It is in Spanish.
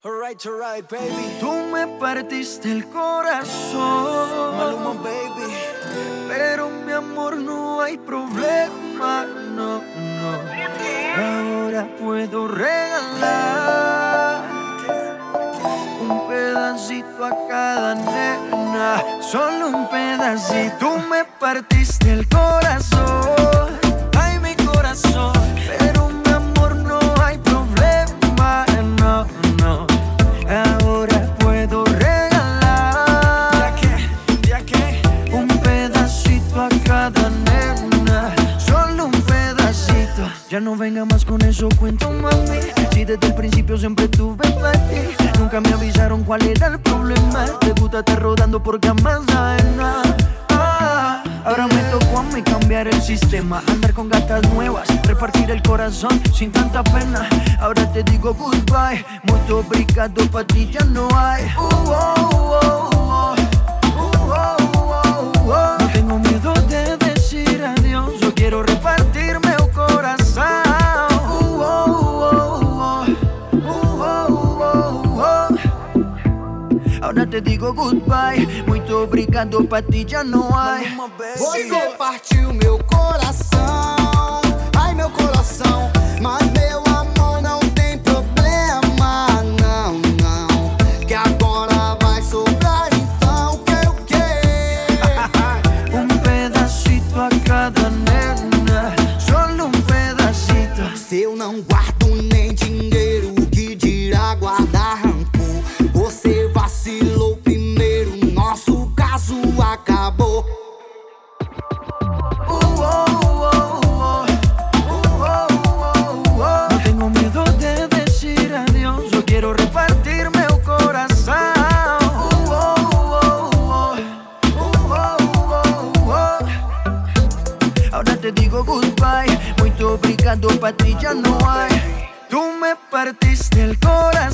Alright, baby. Tú me partiste el corazón, Maluma, baby. pero mi amor no hay problema, no. Ahora puedo regalar un pedacito a cada nena, solo un pedacito. Tú me partiste el corazón, ay mi corazón, pero mi amor no hay problema, no. Ahora puedo regalar un pedacito a cada nena, solo un pedacito. Ya no venga más con eso, cuento mami. Si desde el principio siempre tuve para ti, nunca me avisaron cuál era el problema. Te gusta estar rodando por camas ajenas. Ahora me tocó a mí cambiar el sistema, andar con gatas nuevas, repartir el corazón sin tanta pena. Ahora te digo goodbye, muito obrigado, pa' ti ya no hay. No tengo miedo de decir adiós, yo quiero repartirme el corazón. Ahora te digo goodbye, muito obrigado, pa' ti já não hay. Você partiu meu coração, ai meu coração, mas meu amor não tem problema, não. Que agora vai sobrar, então quero o quê? Un pedacito a cada nena, solo un pedacito. Se eu não guardo nem dinheiro, que dirá guardar rancor? Você vacilou primeiro, nosso caso acabou. No tengo miedo de decir adiós, yo quiero repartirme el corazón. Ahora te digo goodbye, muito obrigado, pa' ti ya no hay. Tú me partiste el corazón.